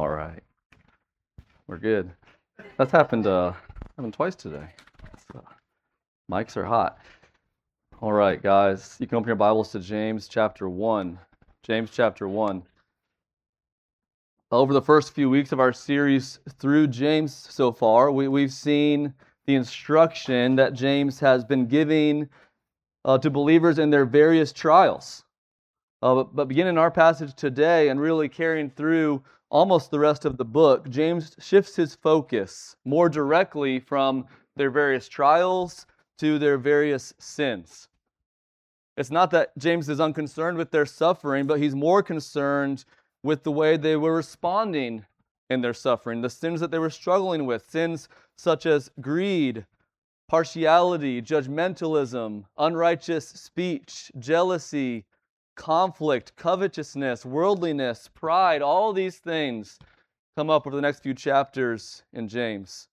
All right, we're good. That's happened twice today. Mics are hot. All right, guys, you can open your Bibles to James chapter 1. James chapter 1. Over the first few weeks of our series through James so far, we've seen the instruction that James has been giving to believers in their various trials. But beginning our passage today and really carrying through almost the rest of the book, James shifts his focus more directly from their various trials to their various sins. It's not that James is unconcerned with their suffering, but he's more concerned with the way they were responding in their suffering, the sins that they were struggling with, sins such as greed, partiality, judgmentalism, unrighteous speech, jealousy, conflict, covetousness, worldliness, pride. All these things come up over the next few chapters in James.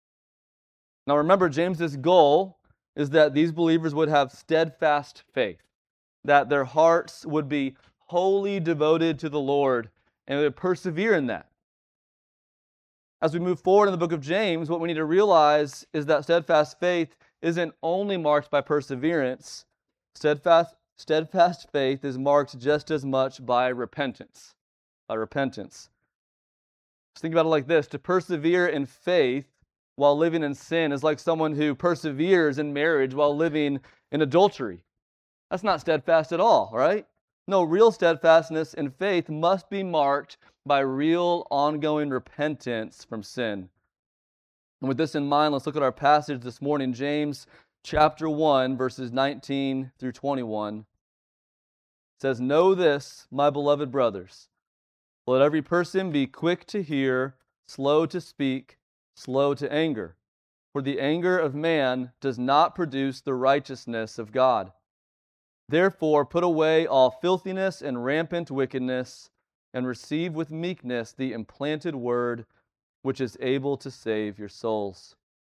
Now remember, James's goal is that these believers would have steadfast faith, that their hearts would be wholly devoted to the Lord and would persevere in that. As we move forward in the book of James, what we need to realize is that steadfast faith isn't only marked by perseverance. Steadfast faith is marked just as much by repentance. Just think about it like this. To persevere in faith while living in sin is like someone who perseveres in marriage while living in adultery. That's not steadfast at all, right? No, real steadfastness in faith must be marked by real ongoing repentance from sin. And with this in mind, let's look at our passage this morning, James chapter 1, verses 19 through 21. It says, "Know this, my beloved brothers, let every person be quick to hear, slow to speak, slow to anger. For the anger of man does not produce the righteousness of God. Therefore put away all filthiness and rampant wickedness, and receive with meekness the implanted word, which is able to save your souls."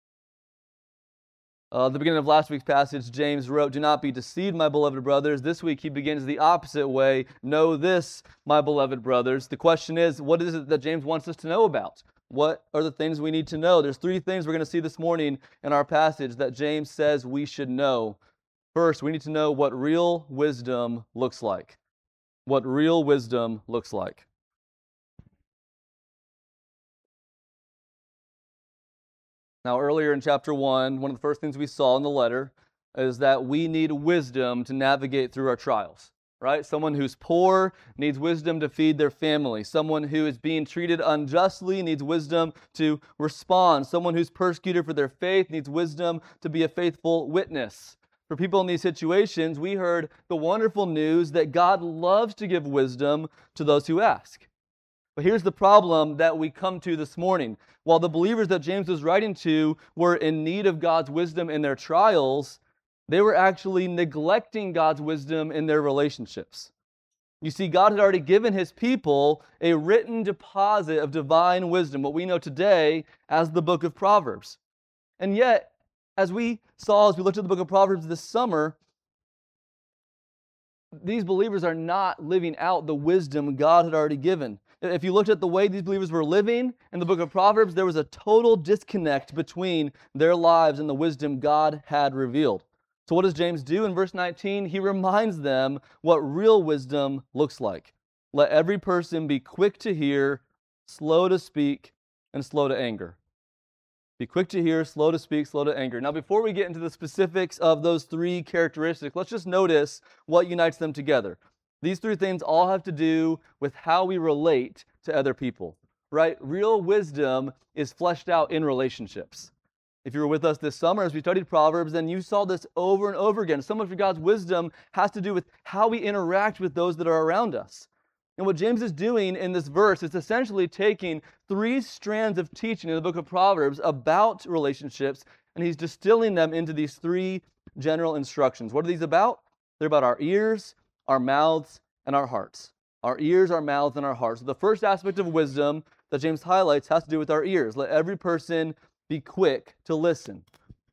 At the beginning of last week's passage, James wrote, "Do not be deceived, my beloved brothers." This week he begins the opposite way. "Know this, my beloved brothers." The question is, what is it that James wants us to know about? What are the things we need to know? There's three things we're going to see this morning in our passage that James says we should know. First, we need to know what real wisdom looks like. What real wisdom looks like. Now, earlier in chapter 1, one of the first things we saw in the letter is that we need wisdom to navigate through our trials, right? Someone who's poor needs wisdom to feed their family. Someone who is being treated unjustly needs wisdom to respond. Someone who's persecuted for their faith needs wisdom to be a faithful witness. For people in these situations, we heard the wonderful news that God loves to give wisdom to those who ask. But here's the problem that we come to this morning. While the believers that James was writing to were in need of God's wisdom in their trials, they were actually neglecting God's wisdom in their relationships. You see, God had already given His people a written deposit of divine wisdom, what we know today as the book of Proverbs. And yet, as we looked at the book of Proverbs this summer, these believers are not living out the wisdom God had already given. If you looked at the way these believers were living in the book of Proverbs, there was a total disconnect between their lives and the wisdom God had revealed. So what does James do in verse 19? He reminds them what real wisdom looks like. Let every person be quick to hear, slow to speak, and slow to anger. Be quick to hear, slow to speak, slow to anger. Now, before we get into the specifics of those three characteristics, let's just notice what unites them together. These three things all have to do with how we relate to other people, right? Real wisdom is fleshed out in relationships. If you were with us this summer as we studied Proverbs, then you saw this over and over again. So much of God's wisdom has to do with how we interact with those that are around us. And what James is doing in this verse is essentially taking three strands of teaching in the book of Proverbs about relationships, and he's distilling them into these three general instructions. What are these about? They're about our ears, our mouths, and our hearts. Our ears, our mouths, and our hearts. So the first aspect of wisdom that James highlights has to do with our ears. Let every person be quick to listen.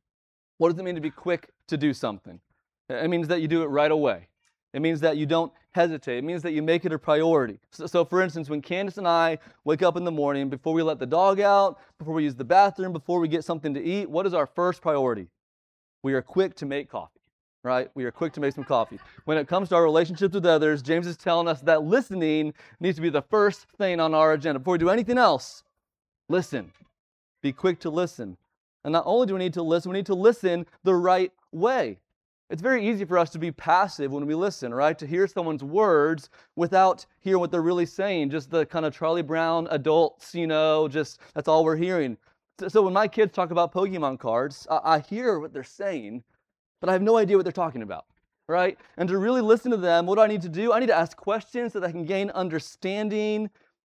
What does it mean to be quick to do something? It means that you do it right away. It means that you don't hesitate. It means that you make it a priority. So for instance, when Candace and I wake up in the morning, before we let the dog out, before we use the bathroom, before we get something to eat, what is our first priority? We are quick to make coffee, right? We are quick to make some coffee. When it comes to our relationships with others, James is telling us that listening needs to be the first thing on our agenda. Before we do anything else, listen. Be quick to listen. And not only do we need to listen the right way. It's very easy for us to be passive when we listen, right? To hear someone's words without hearing what they're really saying. Just the kind of Charlie Brown adults, just that's all we're hearing. So when my kids talk about Pokemon cards, I hear what they're saying, but I have no idea what they're talking about, right? And to really listen to them, what do I need to do? I need to ask questions so that I can gain understanding.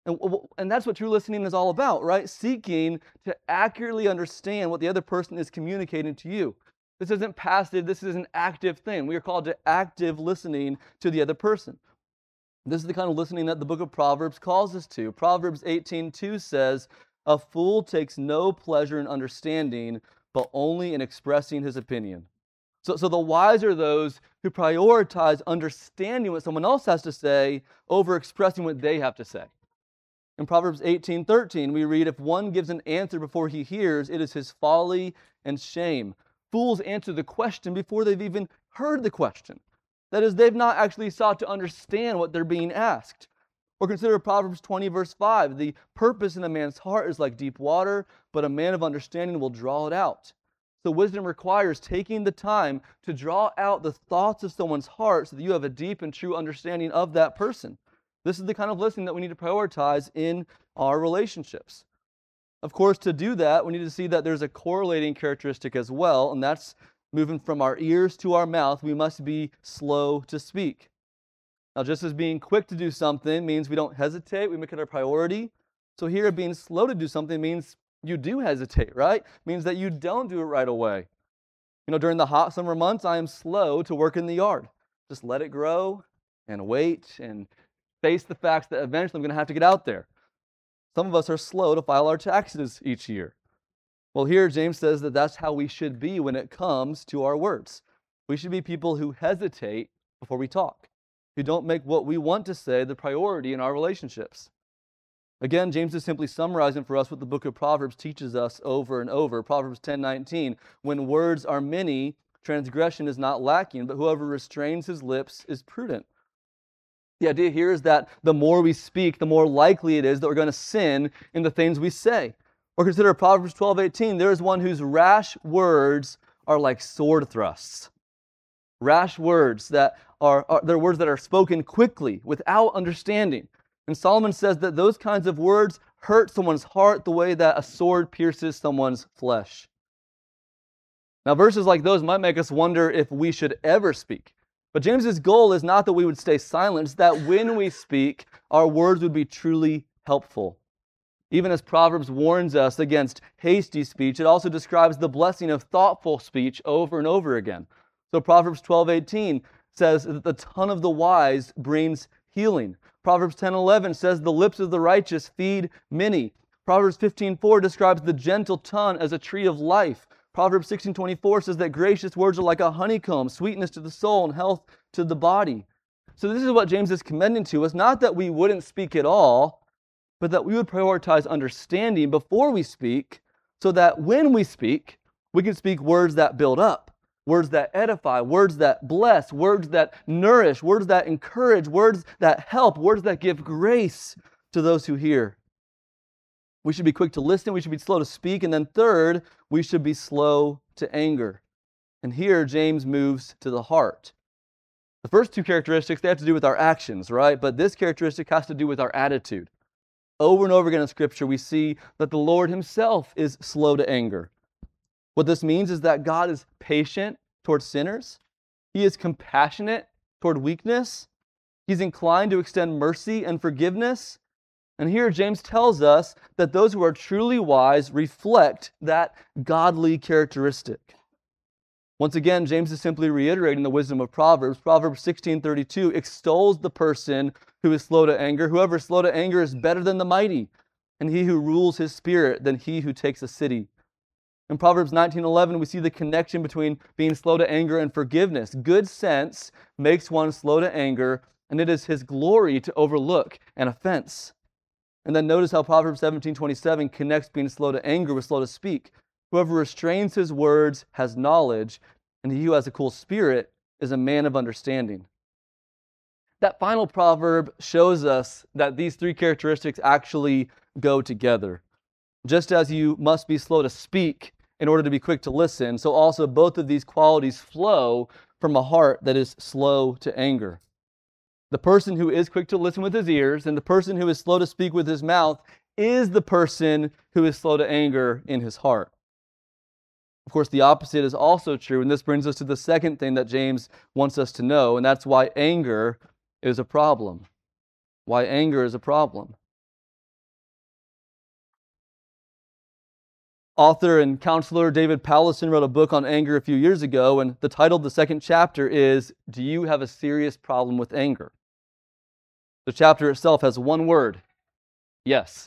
And that's what true listening is all about, right? Seeking to accurately understand what the other person is communicating to you. This isn't passive, this is an active thing. We are called to active listening to the other person. This is the kind of listening that the book of Proverbs calls us to. Proverbs 18:2 says, "A fool takes no pleasure in understanding, but only in expressing his opinion." So the wise are those who prioritize understanding what someone else has to say over expressing what they have to say. In Proverbs 18:13, we read, "If one gives an answer before he hears, it is his folly and shame." Fools answer the question before they've even heard the question. That is, they've not actually sought to understand what they're being asked. Or consider Proverbs 20, verse 5. "The purpose in a man's heart is like deep water, but a man of understanding will draw it out." So wisdom requires taking the time to draw out the thoughts of someone's heart so that you have a deep and true understanding of that person. This is the kind of listening that we need to prioritize in our relationships. Of course, to do that, we need to see that there's a correlating characteristic as well, and that's moving from our ears to our mouth. We must be slow to speak. Now, just as being quick to do something means we don't hesitate, we make it a priority. So here, being slow to do something means you do hesitate, right? It means that you don't do it right away. During the hot summer months, I am slow to work in the yard. Just let it grow and wait and face the facts that eventually I'm going to have to get out there. Some of us are slow to file our taxes each year. Well, here James says that that's how we should be when it comes to our words. We should be people who hesitate before we talk, who don't make what we want to say the priority in our relationships. Again, James is simply summarizing for us what the book of Proverbs teaches us over and over. Proverbs 10:19, "When words are many, transgression is not lacking, but whoever restrains his lips is prudent." The idea here is that the more we speak, the more likely it is that we're going to sin in the things we say. Or consider Proverbs 12:18. "There is one whose rash words are like sword thrusts." Rash words that they're words that are spoken quickly, without understanding. And Solomon says that those kinds of words hurt someone's heart the way that a sword pierces someone's flesh. Now, verses like those might make us wonder if we should ever speak. But James's goal is not that we would stay silent, it's that when we speak, our words would be truly helpful. Even as Proverbs warns us against hasty speech, it also describes the blessing of thoughtful speech over and over again. So Proverbs 12:18 says that the tongue of the wise brings healing. Proverbs 10:11 says the lips of the righteous feed many. Proverbs 15:4 describes the gentle tongue as a tree of life. Proverbs 16:24 says that gracious words are like a honeycomb, sweetness to the soul and health to the body. So this is what James is commending to us, not that we wouldn't speak at all, but that we would prioritize understanding before we speak, so that when we speak, we can speak words that build up, words that edify, words that bless, words that nourish, words that encourage, words that help, words that give grace to those who hear. We should be quick to listen, we should be slow to speak, and then third, we should be slow to anger. And here James moves to the heart. The first two characteristics, they have to do with our actions, right? But this characteristic has to do with our attitude. Over and over again in Scripture, we see that the Lord Himself is slow to anger. What this means is that God is patient toward sinners. He is compassionate toward weakness. He's inclined to extend mercy and forgiveness. And here James tells us that those who are truly wise reflect that godly characteristic. Once again, James is simply reiterating the wisdom of Proverbs. Proverbs 16:32 extols the person who is slow to anger. Whoever is slow to anger is better than the mighty, and he who rules his spirit than he who takes a city. In Proverbs 19:11, we see the connection between being slow to anger and forgiveness. Good sense makes one slow to anger, and it is his glory to overlook an offense. And then notice how Proverbs 17:27 connects being slow to anger with slow to speak. Whoever restrains his words has knowledge, and he who has a cool spirit is a man of understanding. That final proverb shows us that these three characteristics actually go together. Just as you must be slow to speak in order to be quick to listen, so also both of these qualities flow from a heart that is slow to anger. The person who is quick to listen with his ears and the person who is slow to speak with his mouth is the person who is slow to anger in his heart. Of course, the opposite is also true, and this brings us to the second thing that James wants us to know, and that's why anger is a problem. Why anger is a problem. Author and counselor David Powlison wrote a book on anger a few years ago, and the title of the second chapter is, "Do You Have a Serious Problem with Anger?" The chapter itself has one word: yes.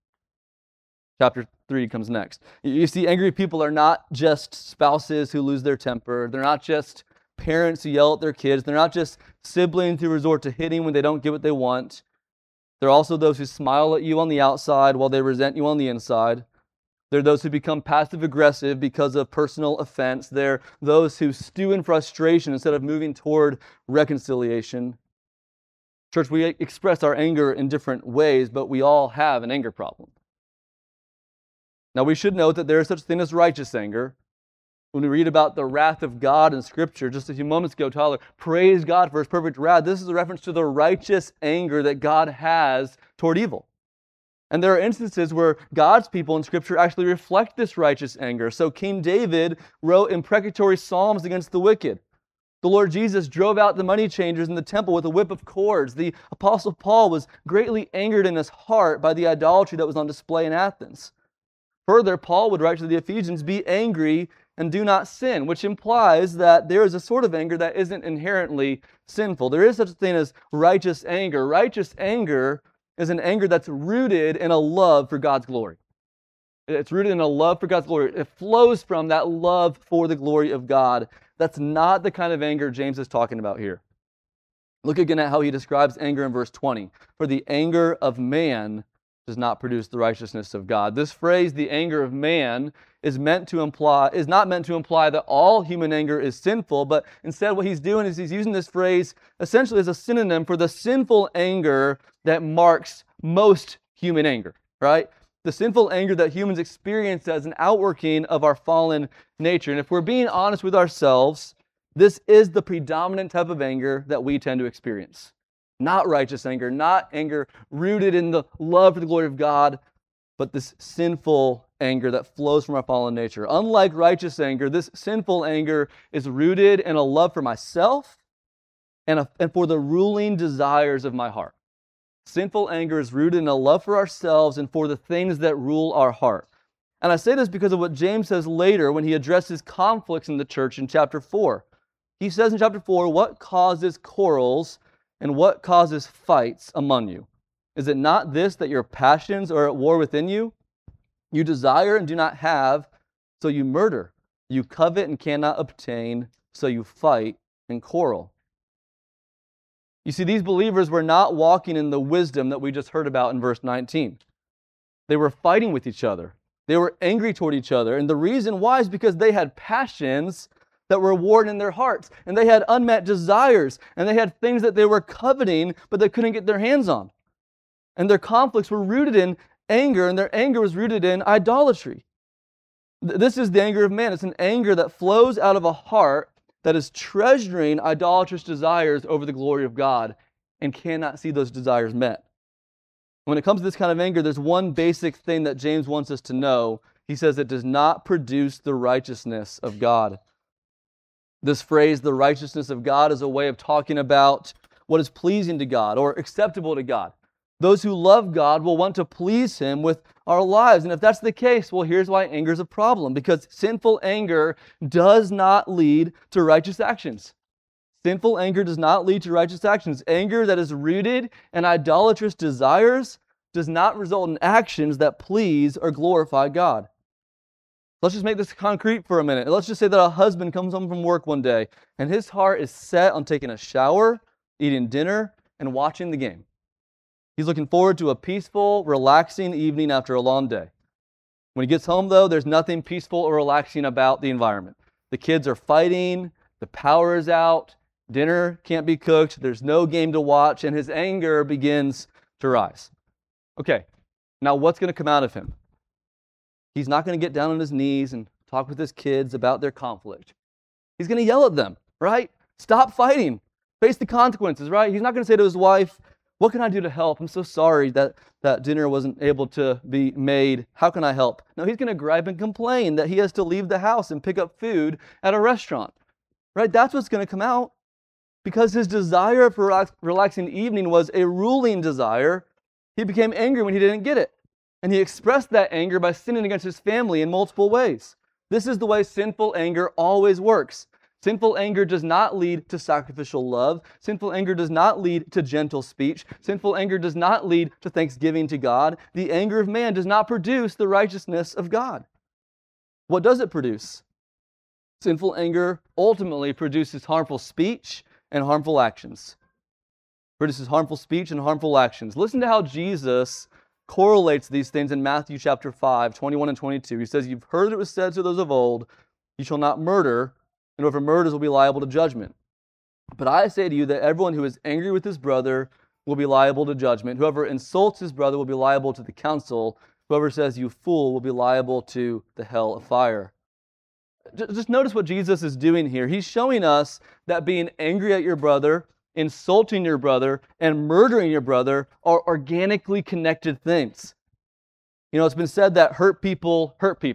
Chapter 3 comes next. You see, angry people are not just spouses who lose their temper. They're not just parents who yell at their kids. They're not just siblings who resort to hitting when they don't get what they want. They're also those who smile at you on the outside while they resent you on the inside. They're those who become passive-aggressive because of personal offense. They're those who stew in frustration instead of moving toward reconciliation. Church, we express our anger in different ways, but we all have an anger problem. Now, we should note that there is such a thing as righteous anger. When we read about the wrath of God in Scripture, just a few moments ago, Tyler praised God for His perfect wrath. This is a reference to the righteous anger that God has toward evil. And there are instances where God's people in Scripture actually reflect this righteous anger. So King David wrote imprecatory psalms against the wicked. The Lord Jesus drove out the money changers in the temple with a whip of cords. The Apostle Paul was greatly angered in his heart by the idolatry that was on display in Athens. Further, Paul would write to the Ephesians, "Be angry and do not sin," which implies that there is a sort of anger that isn't inherently sinful. There is such a thing as righteous anger. Righteous anger is an anger that's rooted in a love for God's glory. It's rooted in a love for God's glory. It flows from that love for the glory of God. That's not the kind of anger James is talking about here. Look again at how he describes anger in verse 20. "For the anger of man does not produce the righteousness of God." This phrase, "the anger of man," is not meant to imply that all human anger is sinful, but instead what he's doing is he's using this phrase essentially as a synonym for the sinful anger that marks most human anger, right? The sinful anger that humans experience as an outworking of our fallen nature. And if we're being honest with ourselves, this is the predominant type of anger that we tend to experience. Not righteous anger, not anger rooted in the love for the glory of God, but this sinful anger that flows from our fallen nature. Unlike righteous anger, this sinful anger is rooted in a love for myself and for the ruling desires of my heart. Sinful anger is rooted in a love for ourselves and for the things that rule our heart. And I say this because of what James says later when he addresses conflicts in the church in chapter 4. He says in chapter 4, "What causes quarrels and what causes fights among you? Is it not this, that your passions are at war within you? You desire and do not have, so you murder. You covet and cannot obtain, so you fight and quarrel." You see, these believers were not walking in the wisdom that we just heard about in verse 19. They were fighting with each other. They were angry toward each other. And the reason why is because they had passions that were warring in their hearts. And they had unmet desires. And they had things that they were coveting, but they couldn't get their hands on. And their conflicts were rooted in anger, and their anger was rooted in idolatry. This is the anger of man. It's an anger that flows out of a heart that is treasuring idolatrous desires over the glory of God and cannot see those desires met. When it comes to this kind of anger, there's one basic thing that James wants us to know. He says it does not produce the righteousness of God. This phrase, the righteousness of God, is a way of talking about what is pleasing to God or acceptable to God. Those who love God will want to please Him with our lives. And if that's the case, well, here's why anger is a problem. Because sinful anger does not lead to righteous actions. Sinful anger does not lead to righteous actions. Anger that is rooted in idolatrous desires does not result in actions that please or glorify God. Let's just make this concrete for a minute. Let's just say that a husband comes home from work one day and his heart is set on taking a shower, eating dinner, and watching the game. He's looking forward to a peaceful, relaxing evening after a long day. When he gets home, though, there's nothing peaceful or relaxing about the environment. The kids are fighting, the power is out, dinner can't be cooked, there's no game to watch, and his anger begins to rise. Okay, now what's going to come out of him? He's not going to get down on his knees and talk with his kids about their conflict. He's going to yell at them, right? Stop fighting. Face the consequences, right? He's not going to say to his wife, what can I do to help? I'm so sorry that dinner wasn't able to be made. How can I help? No, he's going to gripe and complain that he has to leave the house and pick up food at a restaurant, right? That's what's going to come out. Because his desire for a relaxing evening was a ruling desire, he became angry when he didn't get it. And he expressed that anger by sinning against his family in multiple ways. This is the way sinful anger always works. Sinful anger does not lead to sacrificial love. Sinful anger does not lead to gentle speech. Sinful anger does not lead to thanksgiving to God. The anger of man does not produce the righteousness of God. What does it produce? Sinful anger ultimately produces harmful speech and harmful actions. Produces harmful speech and harmful actions. Listen to how Jesus correlates these things in Matthew chapter 5, 21 and 22. He says, you've heard it was said to those of old, you shall not murder, and whoever murders will be liable to judgment. But I say to you that everyone who is angry with his brother will be liable to judgment. Whoever insults his brother will be liable to the council. Whoever says, you fool, will be liable to the hell of fire. Just notice what Jesus is doing here. He's showing us that being angry at your brother, insulting your brother, and murdering your brother are organically connected things. You know, it's been said that hurt people,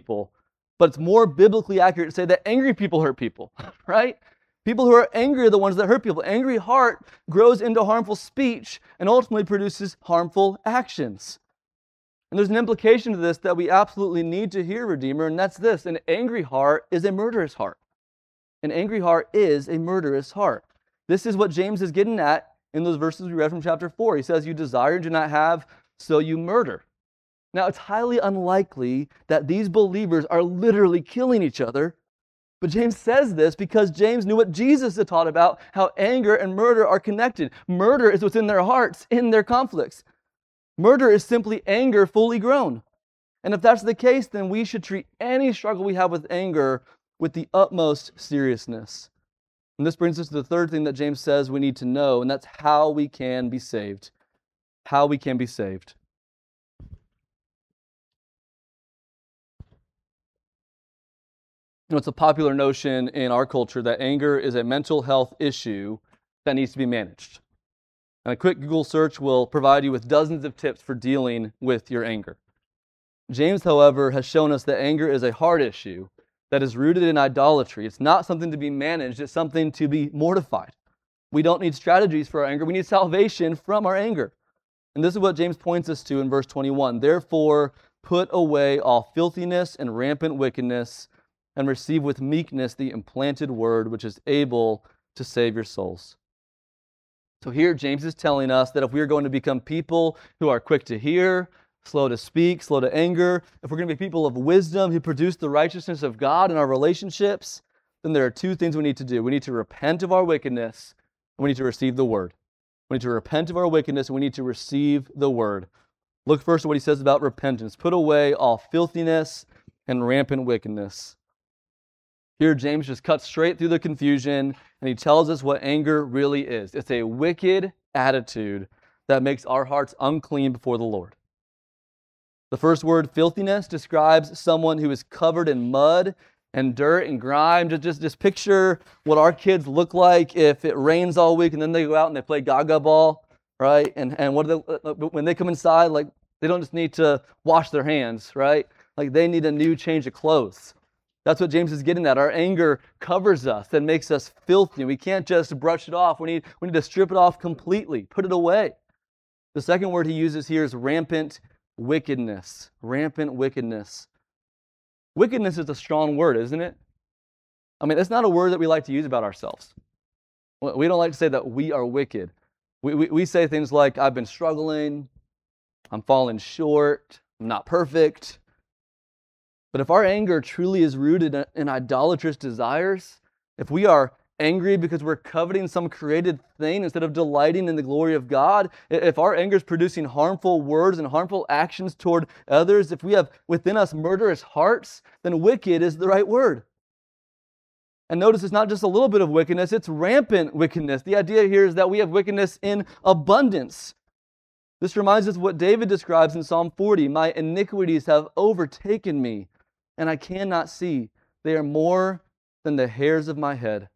but it's more biblically accurate to say that angry people hurt people, right? People who are angry are the ones that hurt people. Angry heart grows into harmful speech and ultimately produces harmful actions. And there's an implication to this that we absolutely need to hear, Redeemer, and that's this. An angry heart is a murderous heart. An angry heart is a murderous heart. This is what James is getting at in those verses we read from chapter 4. He says, you desire and do not have, so you murder. Now, it's highly unlikely that these believers are literally killing each other, but James says this because James knew what Jesus had taught about how anger and murder are connected. Murder is what's in their hearts, in their conflicts. Murder is simply anger fully grown. And if that's the case, then we should treat any struggle we have with anger with the utmost seriousness. And this brings us to the third thing that James says we need to know, and that's how we can be saved. How we can be saved. You know, it's a popular notion in our culture that anger is a mental health issue that needs to be managed. And a quick Google search will provide you with dozens of tips for dealing with your anger. James, however, has shown us that anger is a heart issue that is rooted in idolatry. It's not something to be managed, it's something to be mortified. We don't need strategies for our anger, we need salvation from our anger. And this is what James points us to in verse 21. Therefore, put away all filthiness and rampant wickedness, and receive with meekness the implanted word, which is able to save your souls. So here James is telling us that if we are going to become people who are quick to hear, slow to speak, slow to anger, if we're going to be people of wisdom who produce the righteousness of God in our relationships, then there are two things we need to do. We need to repent of our wickedness, and we need to receive the word. We need to repent of our wickedness, and we need to receive the word. Look first at what he says about repentance. Put away all filthiness and rampant wickedness. Here, James just cuts straight through the confusion, and he tells us what anger really is. It's a wicked attitude that makes our hearts unclean before the Lord. The first word, filthiness, describes someone who is covered in mud and dirt and grime. Just picture what our kids look like if it rains all week and then they go out and they play gaga ball, right? And when they come inside, like, they don't just need to wash their hands, right? Like, they need a new change of clothes. That's what James is getting at. Our anger covers us and makes us filthy. We can't just brush it off. We need to strip it off completely, put it away. The second word he uses here is rampant wickedness. Rampant wickedness. Wickedness is a strong word, isn't it? I mean, it's not a word that we like to use about ourselves. We don't like to say that we are wicked. We say things like, I've been struggling, I'm falling short, I'm not perfect. But if our anger truly is rooted in idolatrous desires, if we are angry because we're coveting some created thing instead of delighting in the glory of God, if our anger is producing harmful words and harmful actions toward others, if we have within us murderous hearts, then wicked is the right word. And notice it's not just a little bit of wickedness, it's rampant wickedness. The idea here is that we have wickedness in abundance. This reminds us of what David describes in Psalm 40. My iniquities have overtaken me, and I cannot see. They are more than the hairs of my head.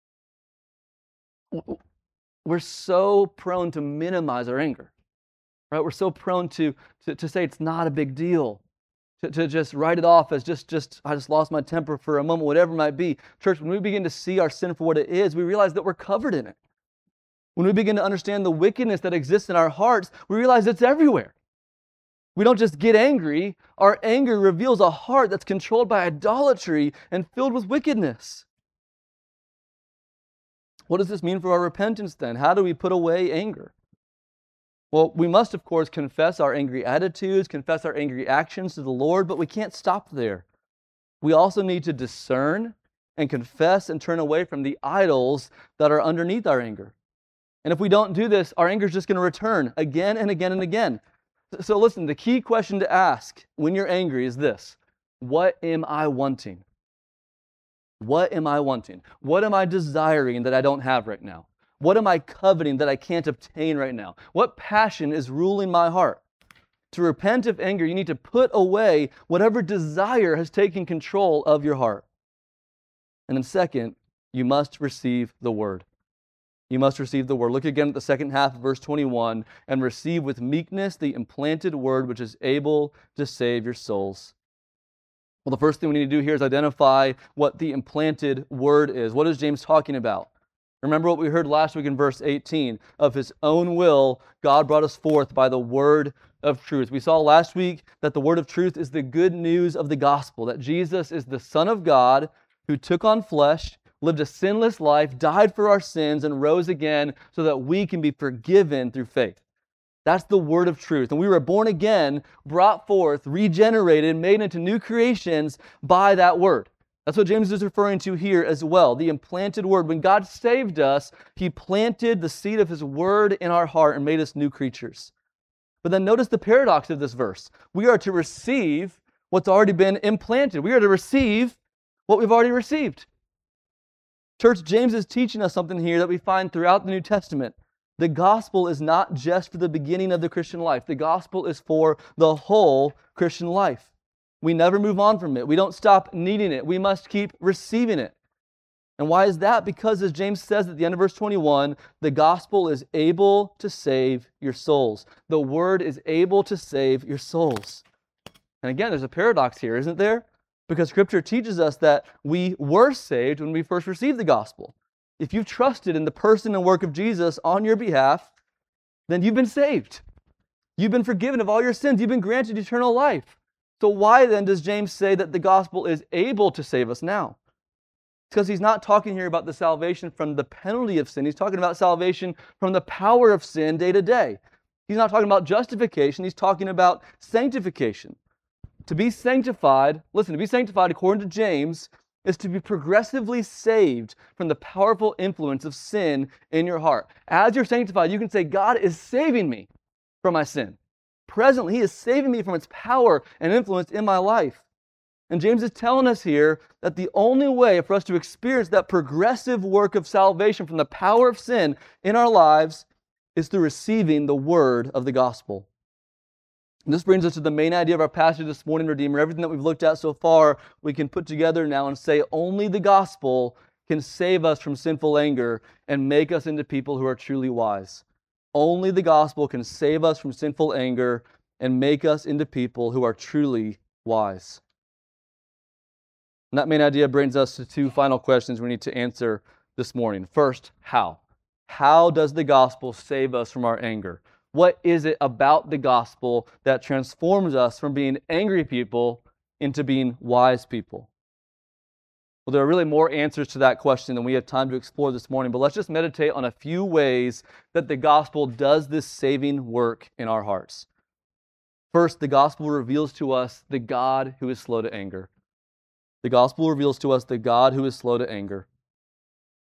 We're so prone to minimize our anger, right? We're so prone to say it's not a big deal, to just write it off as I just lost my temper for a moment, whatever it might be. Church, when we begin to see our sin for what it is, we realize that we're covered in it. When we begin to understand the wickedness that exists in our hearts, we realize it's everywhere. We don't just get angry. Our anger reveals a heart that's controlled by idolatry and filled with wickedness. What does this mean for our repentance then? How do we put away anger? Well, we must, of course, confess our angry attitudes, confess our angry actions to the Lord, but we can't stop there. We also need to discern and confess and turn away from the idols that are underneath our anger. And if we don't do this, our anger is just going to return again and again and again. So listen, the key question to ask when you're angry is this: what am I wanting? What am I wanting? What am I desiring that I don't have right now? What am I coveting that I can't obtain right now? What passion is ruling my heart? To repent of anger, you need to put away whatever desire has taken control of your heart. And then second, you must receive the word. You must receive the word. Look again at the second half of verse 21. And receive with meekness the implanted word which is able to save your souls. Well, the first thing we need to do here is identify what the implanted word is. What is James talking about? Remember what we heard last week in verse 18. Of his own will, God brought us forth by the word of truth. We saw last week that the word of truth is the good news of the gospel, that Jesus is the Son of God who took on flesh, lived a sinless life, died for our sins, and rose again so that we can be forgiven through faith. That's the word of truth. And we were born again, brought forth, regenerated, made into new creations by that word. That's what James is referring to here as well, the implanted word. When God saved us, He planted the seed of His word in our heart and made us new creatures. But then notice the paradox of this verse. We are to receive what's already been implanted. We are to receive what we've already received. Church, James is teaching us something here that we find throughout the New Testament. The gospel is not just for the beginning of the Christian life. The gospel is for the whole Christian life. We never move on from it. We don't stop needing it. We must keep receiving it. And why is that? Because as James says at the end of verse 21, the gospel is able to save your souls. The word is able to save your souls. And again, there's a paradox here, isn't there? Because Scripture teaches us that we were saved when we first received the gospel. If you've trusted in the person and work of Jesus on your behalf, then you've been saved. You've been forgiven of all your sins. You've been granted eternal life. So why then does James say that the gospel is able to save us now? It's because he's not talking here about the salvation from the penalty of sin. He's talking about salvation from the power of sin day to day. He's not talking about justification. He's talking about sanctification. To be sanctified, listen, to be sanctified according to James is to be progressively saved from the powerful influence of sin in your heart. As you're sanctified, you can say, God is saving me from my sin. Presently, He is saving me from its power and influence in my life. And James is telling us here that the only way for us to experience that progressive work of salvation from the power of sin in our lives is through receiving the word of the gospel. And this brings us to the main idea of our passage this morning, Redeemer. Everything that we've looked at so far, we can put together now and say only the gospel can save us from sinful anger and make us into people who are truly wise. Only the gospel can save us from sinful anger and make us into people who are truly wise. And that main idea brings us to two final questions we need to answer this morning. First, how? How does the gospel save us from our anger? What is it about the gospel that transforms us from being angry people into being wise people? Well, there are really more answers to that question than we have time to explore this morning, but let's just meditate on a few ways that the gospel does this saving work in our hearts. First, the gospel reveals to us the God who is slow to anger. The gospel reveals to us the God who is slow to anger.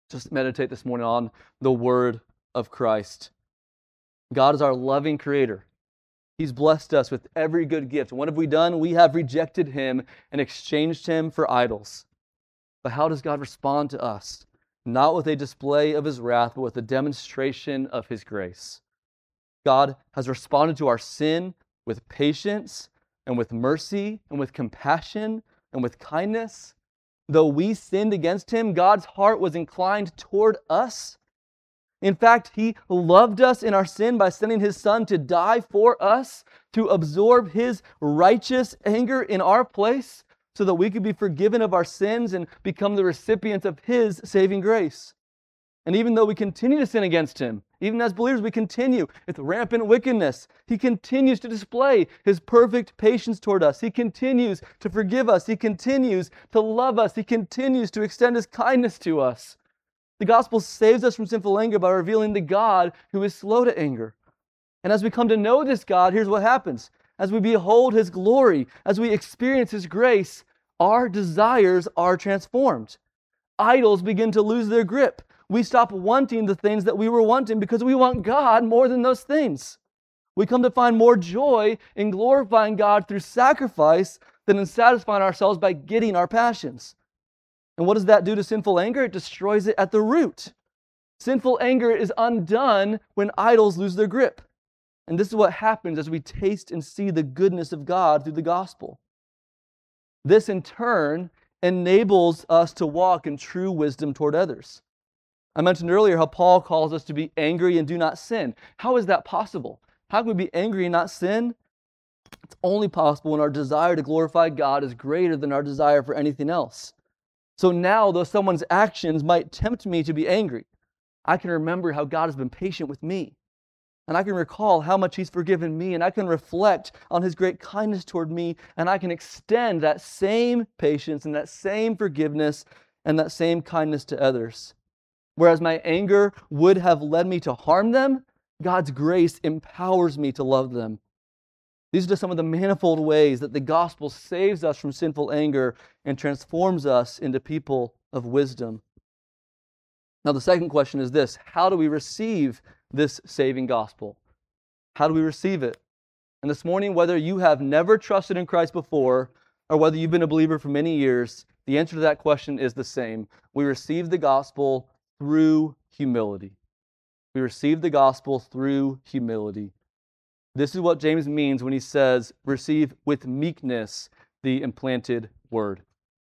Just meditate this morning on the Word of Christ. God is our loving Creator. He's blessed us with every good gift. What have we done? We have rejected Him and exchanged Him for idols. But how does God respond to us? Not with a display of His wrath, but with a demonstration of His grace. God has responded to our sin with patience and with mercy and with compassion and with kindness. Though we sinned against Him, God's heart was inclined toward us. In fact, He loved us in our sin by sending His Son to die for us, to absorb His righteous anger in our place, so that we could be forgiven of our sins and become the recipients of His saving grace. And even though we continue to sin against Him, even as believers, we continue with rampant wickedness, He continues to display His perfect patience toward us. He continues to forgive us. He continues to love us. He continues to extend His kindness to us. The gospel saves us from sinful anger by revealing the God who is slow to anger. And as we come to know this God, here's what happens. As we behold His glory, as we experience His grace, our desires are transformed. Idols begin to lose their grip. We stop wanting the things that we were wanting because we want God more than those things. We come to find more joy in glorifying God through sacrifice than in satisfying ourselves by getting our passions. And what does that do to sinful anger? It destroys it at the root. Sinful anger is undone when idols lose their grip. And this is what happens as we taste and see the goodness of God through the gospel. This, in turn, enables us to walk in true wisdom toward others. I mentioned earlier how Paul calls us to be angry and do not sin. How is that possible? How can we be angry and not sin? It's only possible when our desire to glorify God is greater than our desire for anything else. So now, though someone's actions might tempt me to be angry, I can remember how God has been patient with me. And I can recall how much He's forgiven me, and I can reflect on His great kindness toward me, and I can extend that same patience and that same forgiveness and that same kindness to others. Whereas my anger would have led me to harm them, God's grace empowers me to love them. These are just some of the manifold ways that the gospel saves us from sinful anger and transforms us into people of wisdom. Now, the second question is this: how do we receive this saving gospel? How do we receive it? And this morning, whether you have never trusted in Christ before or whether you've been a believer for many years, the answer to that question is the same. We receive the gospel through humility. We receive the gospel through humility. This is what James means when he says, receive with meekness the implanted word.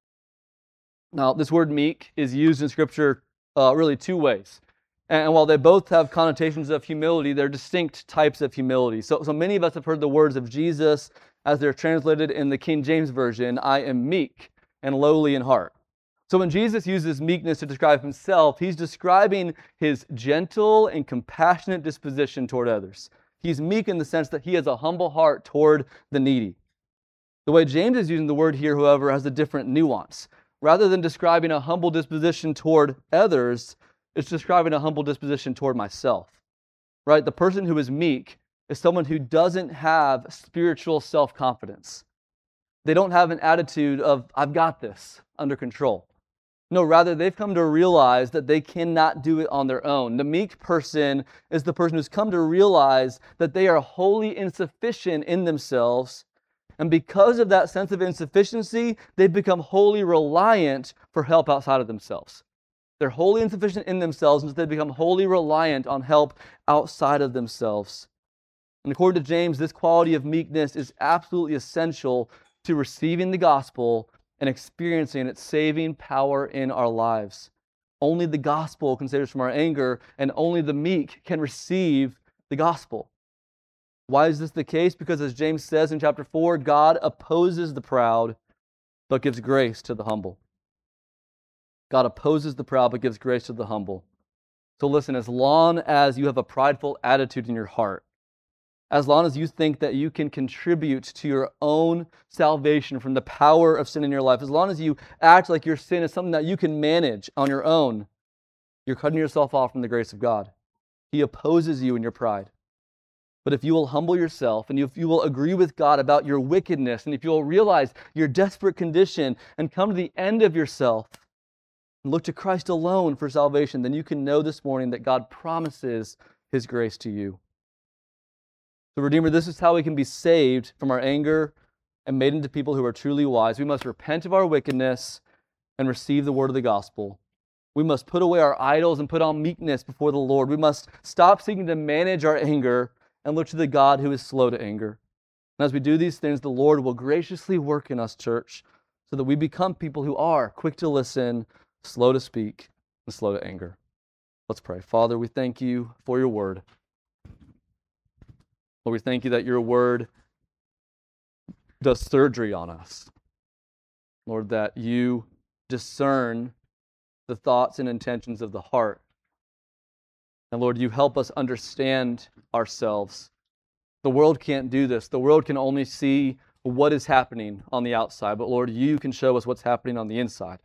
Now, this word meek is used in Scripture really two ways. And while they both have connotations of humility, they're distinct types of humility. So many of us have heard the words of Jesus as they're translated in the King James Version, I am meek and lowly in heart. So when Jesus uses meekness to describe Himself, He's describing His gentle and compassionate disposition toward others. He's meek in the sense that He has a humble heart toward the needy. The way James is using the word here, however, has a different nuance. Rather than describing a humble disposition toward others, it's describing a humble disposition toward myself. Right? The person who is meek is someone who doesn't have spiritual self-confidence. They don't have an attitude of, I've got this under control. No, rather, they've come to realize that they cannot do it on their own. The meek person is the person who's come to realize that they are wholly insufficient in themselves, and because of that sense of insufficiency, they've become wholly reliant for help outside of themselves. They're wholly insufficient in themselves, and they become wholly reliant on help outside of themselves. And according to James, this quality of meekness is absolutely essential to receiving the gospel and experiencing its saving power in our lives. Only the gospel can save us from our anger, and only the meek can receive the gospel. Why is this the case? Because as James says in chapter 4, God opposes the proud, but gives grace to the humble. God opposes the proud, but gives grace to the humble. So listen, as long as you have a prideful attitude in your heart, as long as you think that you can contribute to your own salvation from the power of sin in your life, as long as you act like your sin is something that you can manage on your own, you're cutting yourself off from the grace of God. He opposes you in your pride. But if you will humble yourself, and if you will agree with God about your wickedness, and if you will realize your desperate condition and come to the end of yourself, and look to Christ alone for salvation, then you can know this morning that God promises His grace to you. So, Redeemer, this is how we can be saved from our anger and made into people who are truly wise. We must repent of our wickedness and receive the word of the gospel. We must put away our idols and put on meekness before the Lord. We must stop seeking to manage our anger and look to the God who is slow to anger. And as we do these things, the Lord will graciously work in us, church, so that we become people who are quick to listen, slow to speak, and slow to anger. Let's pray. Father, we thank you for your word. Lord, we thank you that your word does surgery on us. Lord, that you discern the thoughts and intentions of the heart. And Lord, you help us understand ourselves. The world can't do this. The world can only see what is happening on the outside. But Lord, you can show us what's happening on the inside.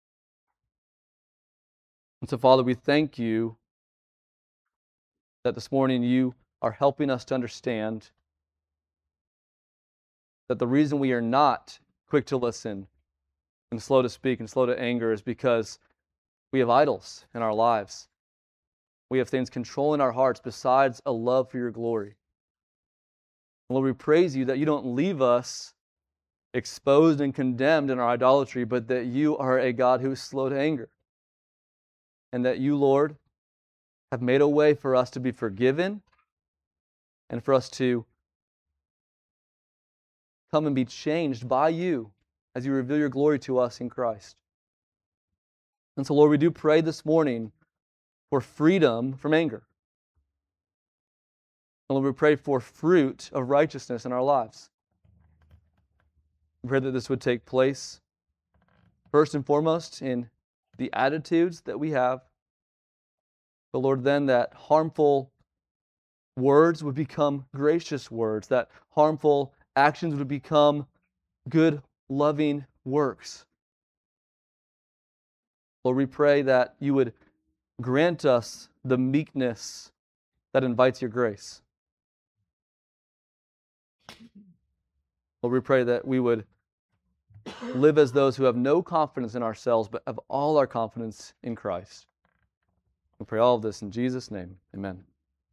And so, Father, we thank you that this morning you are helping us to understand that the reason we are not quick to listen and slow to speak and slow to anger is because we have idols in our lives. We have things controlling our hearts besides a love for your glory. Lord, we praise you that you don't leave us exposed and condemned in our idolatry, but that you are a God who is slow to anger. And that you, Lord, have made a way for us to be forgiven and for us to come and be changed by you as you reveal your glory to us in Christ. And so, Lord, we do pray this morning for freedom from anger. And Lord, we pray for fruit of righteousness in our lives. We pray that this would take place first and foremost in the attitudes that we have. But Lord, then that harmful words would become gracious words, that harmful actions would become good, loving works. Lord, we pray that you would grant us the meekness that invites your grace. Lord, we pray that we would live as those who have no confidence in ourselves, but have all our confidence in Christ. We pray all of this in Jesus' name. Amen.